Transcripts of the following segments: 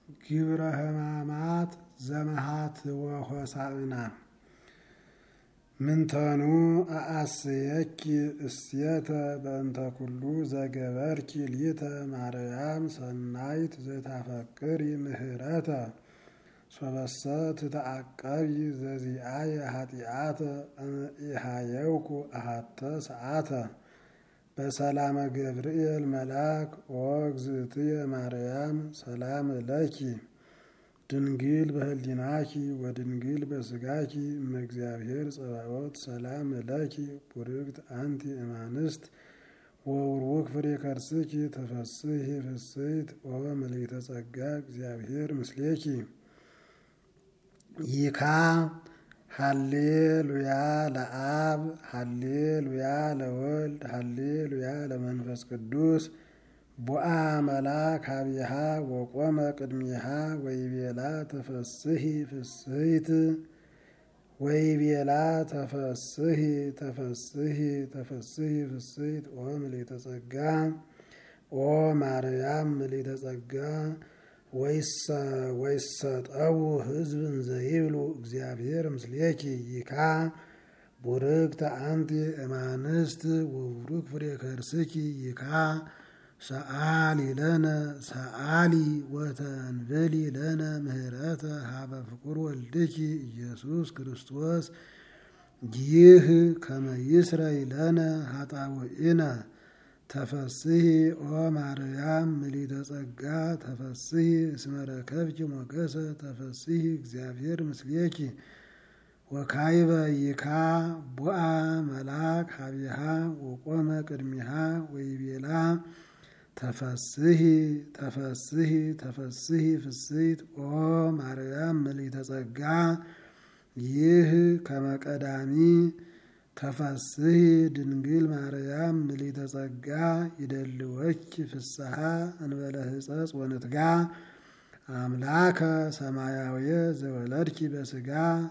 ግብረ ሕማማት ዘመሃት ወሆሳዕና ምንተኑ አአስየኪ እስየተ በእንተ ኩሉ ዘገበርኪ ሊተ ማርያም ሰናይት ዘታፈቅሪ ምህረተ ሶበሰ ትተአቀቢ ዘዚአየ ኃጢአተ ኢሃየውኩ አሐተ ሰዓተ በሰላመ ገብርኤል መልአክ ወእግዝእትየ ማርያም ሰላም ለኪ ድንግል በህሊናኪ ወድንግል በስጋኪ እመእግዚአብሔር ጸባኦት ሰላም ለኪ ቡርክት አንቲ እማንስት ወውሩክ ፍሬ ከርስኪ ተፈስሒ ፍስሕት ወምልዕተ ጸጋ እግዚአብሔር ምስሌኪ ይካ ሃሌሉያ ለአብ ሃሌሉያ ለወልድ ሃሌሉያ ለመንፈስ ቅዱስ ቦአ መልአክ ኀቤሃ ወቆመ ቅድሜሃ ወይቤላ ተፈስሒ ፍስሕት ወይቤላ ተፈስሒ ተፈስሒ ተፈስሒ ፍስሕት ወምልዕተ ጸጋ ኦ ማርያም ምልዕተ ጸጋ ወይሰጠው ሕዝብ እንዘይብሉ እግዚአብሔር ምስሌኪ ይካ ቡርክት አንቲ እማንስት ወቡሩክ ፍሬ ከርስኪ ይካ ሰአሊ ለነ ሰአሊ ወተንበሊ ለነ ምህረተ ሀበ ፍቁር ወልድኪ ኢየሱስ ክርስቶስ ይህ ከመ ይስረይ ለነ ኃጣውኢነ ተፈስሒ ኦ ማርያም ምልዕተ ጸጋ ተፈስሒ እስመ ረከብኪ ሞገሰ ተፈስሒ እግዚአብሔር ምስሌኪ ወካይበ ይካ ቦአ መልአክ ኀቤሃ ወቆመ ቅድሜሃ ወይቤላ ተፈስሒ ተፈስሒ ተፈስሒ ፍስሕት ኦ ማርያም ምልዕተ ጸጋ ይህ ከመ ቀዳሚ ተፈስሒ ድንግል ማርያም ምልዕተ ጸጋ ይደልወኪ ፍስሓ እንበለ ሕጸጽ ወንትጋ አምላከ ሰማያዊ ዘወለድኪ በስጋ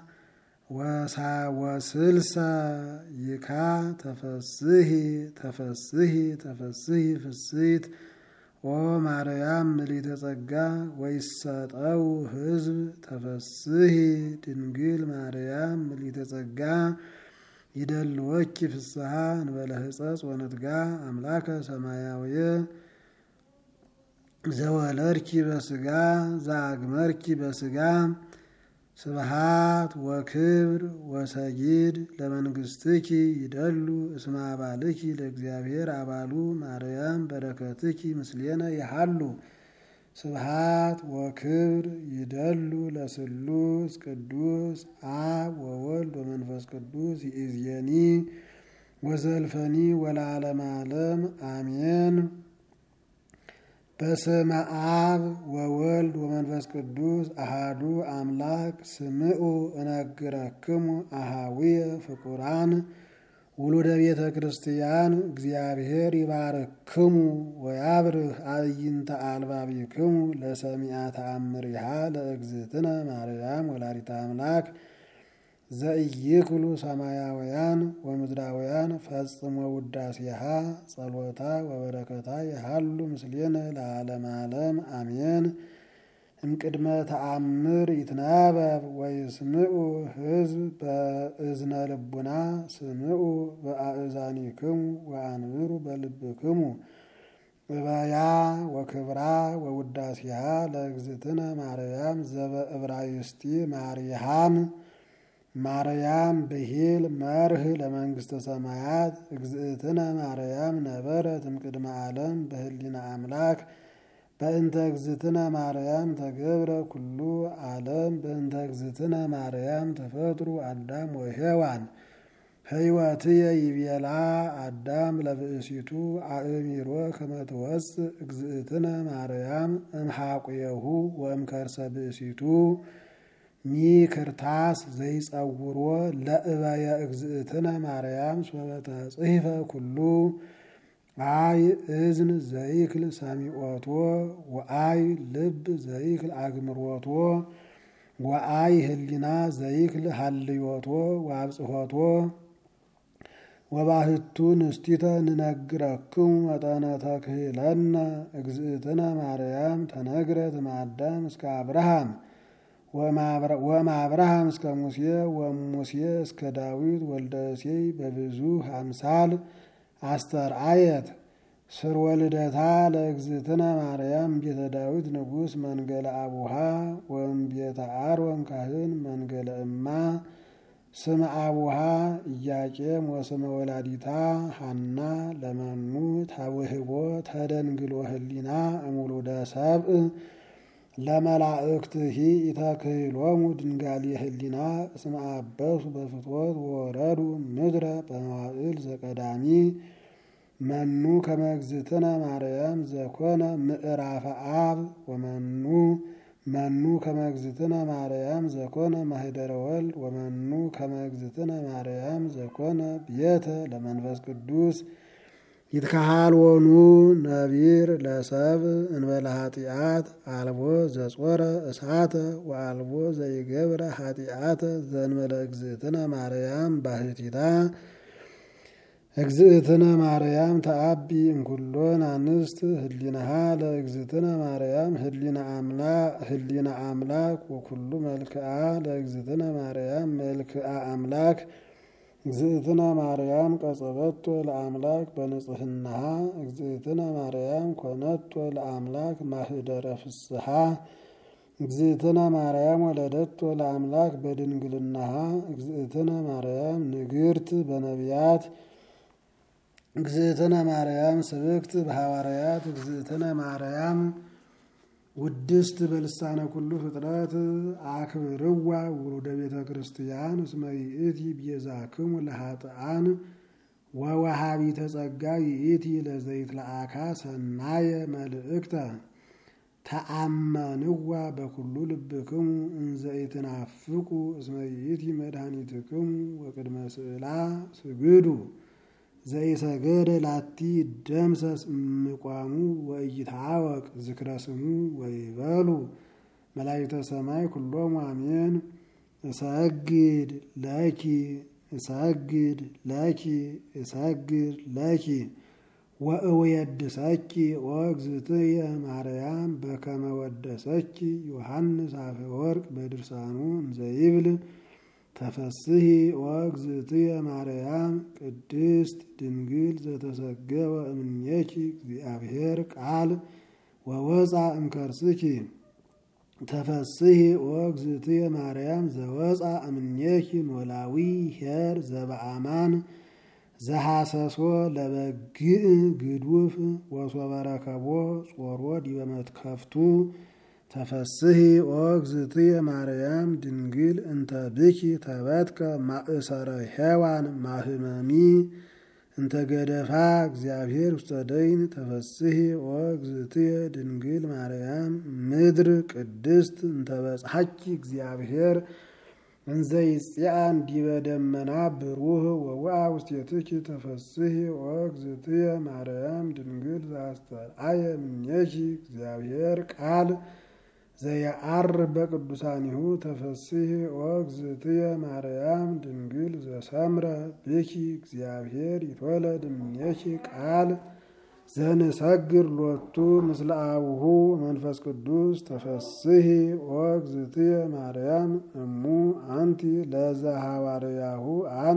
ወስልሰ ይካ ተፈስሒ ተፈስሒ ተፈስሒ ፍስሕት ኦ ማርያም ምልዕተ ጸጋ ወይሰጠው ሕዝብ ተፈስሒ ድንግል ማርያም ምልዕተ ጸጋ ይደልወኪ ፍስሓ እንበለ ሕጸጽ ወንትጋ አምላከ ሰማያዊ ዘወለድኪ በስጋ ዘአግመርኪ በስጋ ስብሃት ወክብር ወሰጊድ ለመንግስትኪ ይደሉ እስመ አባልኪ ለእግዚአብሔር አባሉ ማርያም በረከትኪ ምስሌነ ይሃሉ ስብሃት ወክብር ይደሉ ለስሉስ ቅዱስ አብ ወወልድ ወመንፈስ ቅዱስ ይእዜኒ ወዘልፈኒ ወለዓለመ ዓለም አሜን። በስመ አብ ወወልድ ወመንፈስ ቅዱስ አሃዱ አምላክ ስምዑ እነግረክሙ አሃዊየ ፍቁራን ውሉደ ቤተ ክርስቲያን እግዚአብሔር ይባርክሙ ወያብርህ አዕይንተ አልባቢክሙ ለሰሚዐ ተአምሪሃ ለእግዝእትነ ማርያም ወላዲተ አምላክ ዘኢይክሉ ሰማያውያን ወምድራውያን ፈጽሞ ውዳሴሃ ጸሎታ ወበረከታ ይሃሉ ምስሌነ ለዓለመ ዓለም አሜን። እምቅድመ ተአምር ይትነበብ ወይስምዑ ሕዝብ በእዝነ ልቡና ስምዑ በአእዛኒክሙ ወአንብሩ በልብክሙ እበያ ወክብራ ወውዳሴሃ ለእግዝእትነ ማርያም ዘበዕብራይስጢ ማርያም ማርያም ብሂል መርህ ለመንግስተ ሰማያት እግዝእትነ ማርያም ነበረት እምቅድመ ዓለም በህሊና አምላክ በእንተ እግዝእትነ ማርያም ተገብረ ኩሉ ዓለም በእንተ እግዝእትነ ማርያም ተፈጥሩ አዳም ወሔዋን ሕይወትየ ይቤላ አዳም ለብእሲቱ አእሚሮ ከመ ትወፅእ እግዝእትነ ማርያም እምሐቁየሁ ወእምከርሰ ብእሲቱ ሚክርታስ ዘይጸውሮ ለእበየ እግዝእትነ ማርያም ሶበ ተጽሕፈ ኩሉ አይ እዝን ዘይክል ሰሚዖቶ ወአይ ልብ ዘይክል አግምሮቶ ወአይ ህሊና ዘይክል ሀልዮቶ ወአብጽሖቶ ወባህቱ ንስቲተ ንነግረክሙ መጠነ ተክህለነ እግዝእትነ ማርያም ተነግረት እምአዳም እስከ አብርሃም ወእምአብርሃም እስከ ሙሴ ወሙሴ እስከ ዳዊት ወልደ እሴይ በብዙ አምሳል አስተርአየት ስር ወልደታ ለእግዝእትነ ማርያም ቤተ ዳዊት ንጉሥ መንገለ አቡሃ ወእምቤተ አሮን ካህን መንገለ እማ ስመ አቡሃ ኢያቄም ወስመ ወላዲታ ሐና ለመኑ ታውህቦ ተደንግሎ ህሊና እሙሉደ ሰብእ ለመላእክትሂ ኢተክህሎሙ ድንጋሌ ህሊና እስመ አበሱ በፍትወት ወረዱ ምድረ በመዋዕል ዘቀዳሚ መኑ ከመ እግዝእትነ ማርያም ዘኮነ ምዕራፈ አብ መኑ ከመ እግዝእትነ ማርያም ዘኮነ ማህደረ ወልድ ወመኑ ከመ እግዝእትነ ማርያም ዘኮነ ቤተ ለመንፈስ ቅዱስ ይትካሃልወኑ ነቢር ለሰብእ እንበለ ኃጢአት አልቦ ዘጾረ እሳተ ወአልቦ ዘይገብረ ኃጢአተ ዘእንበለ እግዝእትነ ማርያም ባህቲታ እግዝእትነ ማርያም ተአቢ እምኩሎን አንስት ህሊናሃ ለእግዝእትነ ማርያም ህሊና አምላክ ወኩሉ መልክዓ ለእግዝእትነ ማርያም መልክዓ አምላክ እግዝእትነ ማርያም ቀጸበቶ ለአምላክ በንጽህናሃ እግዝእትነ ማርያም ኮነቶ ለአምላክ ማህደረ ፍስሐ እግዝእትነ ማርያም ወለደቶ ለአምላክ በድንግልናሃ እግዝእትነ ማርያም ንግርት በነቢያት እግዝእትነ ማርያም ስብክት በሐዋርያት እግዝእትነ ማርያም ውድስት በልሳነ ኩሉ ፍጥረት አክብርዋ ውሉደ ቤተ ክርስቲያን እስመ ይእቲ ቤዛክሙ ለኃጥኣን ወወሃቢተ ጸጋ ይእቲ ለዘይትለአካ ሰናየ መልእክተ ተአመንዋ በኩሉ ልብክሙ እንዘ ኢትናፍቁ እስመ ይእቲ መድኃኒትክሙ ወቅድመ ስእላ ስግዱ ዘይሰገደ ላቲ ደምሰስ ምቋሙ ወኢይትዐወቅ ዝክረ ስሙ ወይበሉ መላእክተ ሰማይ ኩሎሙ አሜን። እሰግድ ለኪ ወእወየድሰኪ ወእግዝእትየ ማርያም በከመ ወደሰኪ ዮሐንስ አፈወርቅ በድርሳኑ እንዘይብል ተፈስሒ ወእግዝእትየ ማርያም ቅድስት ድንግል ዘተሰገወ እምኔኪ እግዚአብሔር ቃል ወወፃ እምከርስኪ ተፈስሒ ወእግዝእትየ ማርያም ዘወፃ እምኔኪ ኖላዊ ኄር ዘበአማን ዘሐሰሶ ለበግዕ ግዱፍ ወሶበ ረከቦ ጾሮ ዲበ መትከፍቱ ተፈስሒ ወእግዝእትየ ማርያም ድንግል እንተ ብኪ ተበትከ ማእሰረ ሔዋን ማህመሚ እንተ ገደፋ እግዚአብሔር ውስተ ደይን ተፈስሒ ወእግዝእትየ ድንግል ማርያም ምድር ቅድስት እንተ በጽሐኪ እግዚአብሔር እንዘ ይጽአን ዲበ ደመና ብሩህ ወውአ ውስቴትኪ ተፈስሒ ወእግዝእትየ ማርያም ድንግል ዘአስተርአየ እምኔኪ እግዚአብሔር ቃል ዘየዐርፍ በቅዱሳኒሁ ተፈስሒ ወእግዝእትየ ማርያም ድንግል ዘሰምረ ብኪ እግዚአብሔር ይትወለድ እምኔኪ ቃል ዘንሰግር ሎቱ ምስለ አቡሁ መንፈስ ቅዱስ ተፈስሒ ወእግዝእትየ ማርያም እሙ አንቲ ለዘሐዋርያሁ አነ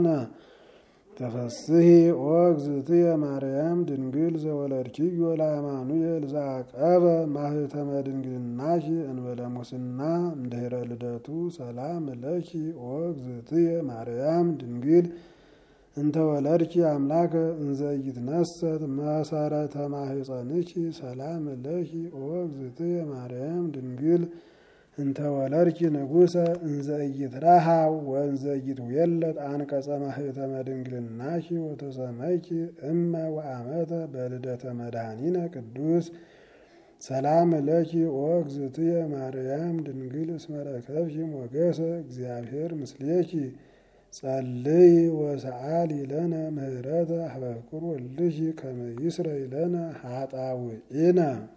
ተፈስሒ ወእግዝእትየ ማርያም ድንግል ዘወለድኪዮ ለአማኑኤል ዘዐቀበ ማኅተመ ድንግልናኪ እንበለ ሙስና እምድኅረ ልደቱ ሰላም ለኪ ወእግዝእትየ ማርያም ድንግል እንተ ወለድኪ አምላከ እንዘ ኢይትነሣት መሰረተ ማኅፀንኪ ሰላም ለኪ ወእግዝእትየ ማርያም ድንግል እንተ ወለድኪ ንጉሠ እንዘ ኢይትረኃው ወእንዘ ኢይትዌለድ አንቀጸ ማኅተመ ድንግልናኪ ወተሰመይኪ እመ ወአመተ በልደተ መድኃኒነ ቅዱስ ሰላም ለኪ ወእግዝእትየ ማርያም ድንግል እስመ ረከብኪ ሞገሰ እግዚአብሔር ምስሌኪ ጸልይ ወሰአሊ ለነ ምህረተ ኀበ ፍቁር ወልድኪ ከመ ይስረይ ለነ ኃጣውኢነ